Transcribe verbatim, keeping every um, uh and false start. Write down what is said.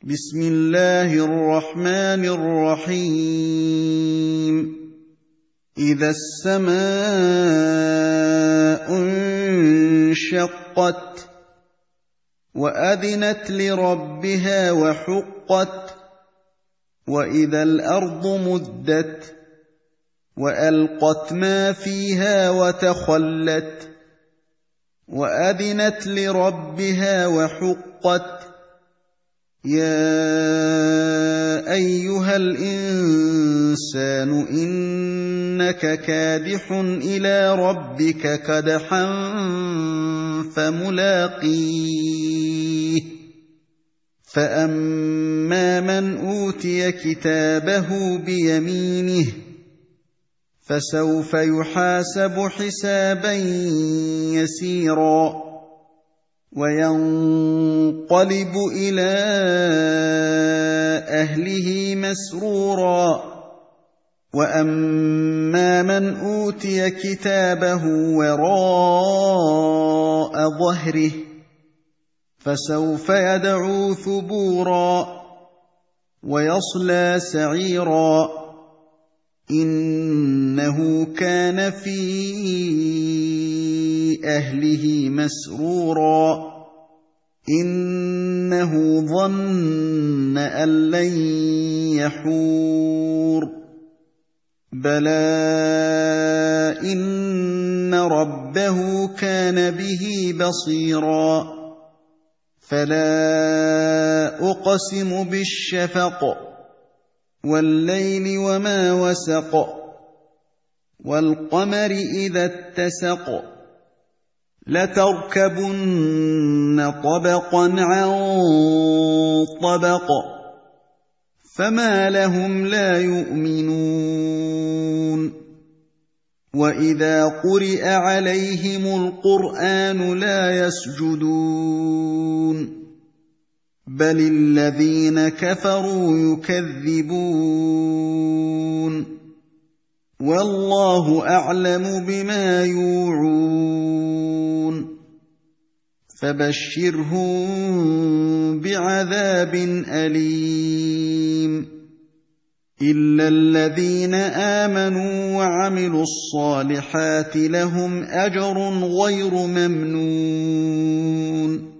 بسم الله الرحمن الرحيم إذا السماء انشقت وأذنت لربها وحقت وإذا الأرض مدت وألقت ما فيها وتخلت وأذنت لربها وحقت يا أيها الإنسان إنك كادح إلى ربك كدحا فملاقيه فأما من أوتي كتابه بيمينه فسوف يحاسب حسابا يسيرا وينقلب إلى أهله مسرورا وأما من أوتي كتابه وراء ظهره فسوف يدعو ثبورا ويصلى سعيرا إنه كان في أهله مسرورا إنه ظن أن لن يحور بلى إن ربه كان به بصيرا فلا أقسم بالشفق والليل وما وسق والقمر إذا اتسق لتركبن طبقا عن طبق فما لهم لا يؤمنون وإذا قرئ عليهم القرآن لا يسجدون بل الذين كفروا يكذبون والله أعلم بما يوعون فبشرهم بعذاب أليم إلا الذين آمنوا وعملوا الصالحات لهم أجر غير ممنون